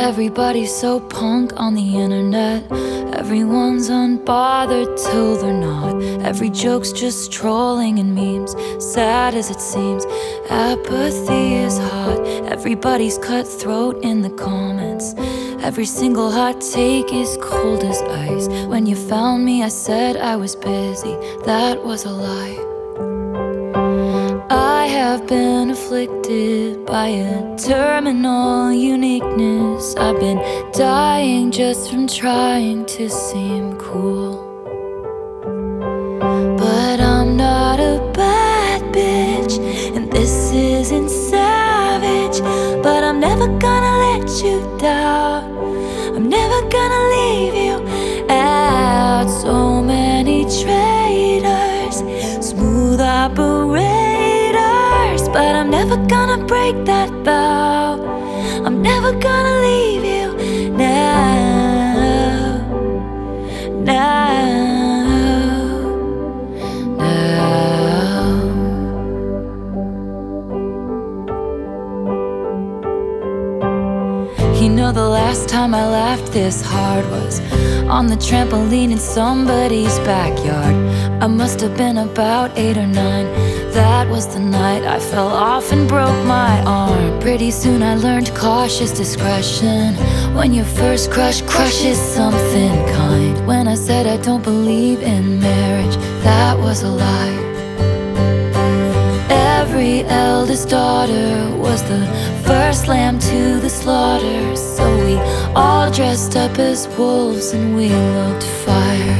Everybody's so punk on the internet. Everyone's unbothered till they're not. Every joke's just trolling and memes. Sad as it seems, apathy is hot. Everybody's cutthroat in the comments. Every single hot take is cold as ice. When you found me, I said I was busy. That was a lie. I have been afflicted by a terminal uniqueness. I've been dying just from trying to seem cool. But I'm not a bad bitch, and this isn't savage. But I'm never gonna let you down. I'm never gonna leave you out. So many traitors, smooth operators, but I'm never gonna break that vow. I'm never gonna leave you now, now, now. You know, the last time I laughed this hard was on the trampoline in somebody's backyard. I must have been about 8 or 9. That was the night I fell off and broke my arm. Pretty soon I learned cautious discretion. When your first crush crushes something kind. When I said I don't believe in marriage, that was a lie. Every eldest daughter was the first lamb to the slaughter. So we all dressed up as wolves and we looked fire.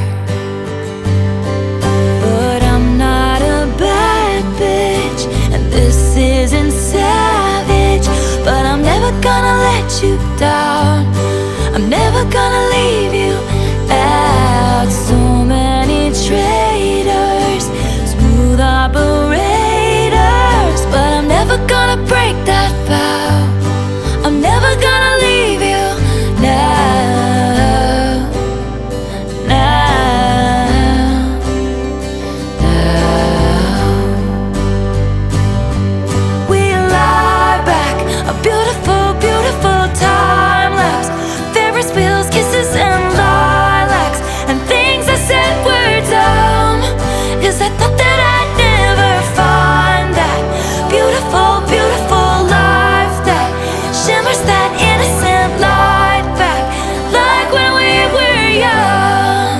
But I'm not a bad bitch, and this isn't savage. But I'm never gonna let you down. I'm never gonna leave you out. So many traitors, smooth operators, but I'm never gonna break that vow. I'm never gonna leave you now, now, now. We lie back, a beautiful, beautiful time lapse. Ferris wheels, kisses and lilacs, and things I said were dumb, 'cause I thought that I'd never find that beautiful, beautiful life that shimmers that innocent light back, like when we were young.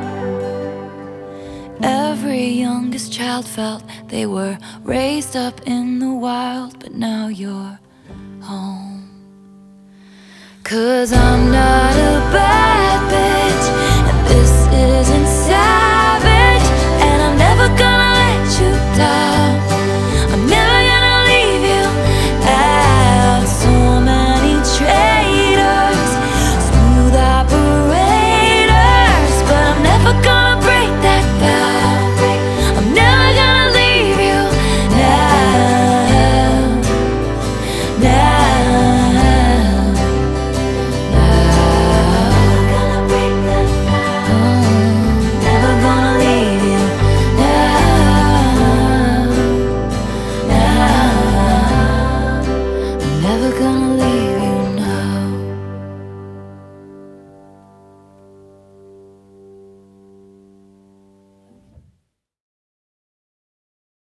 Every youngest child felt they were raised up in the wild, but now you're home. 'Cause I'm not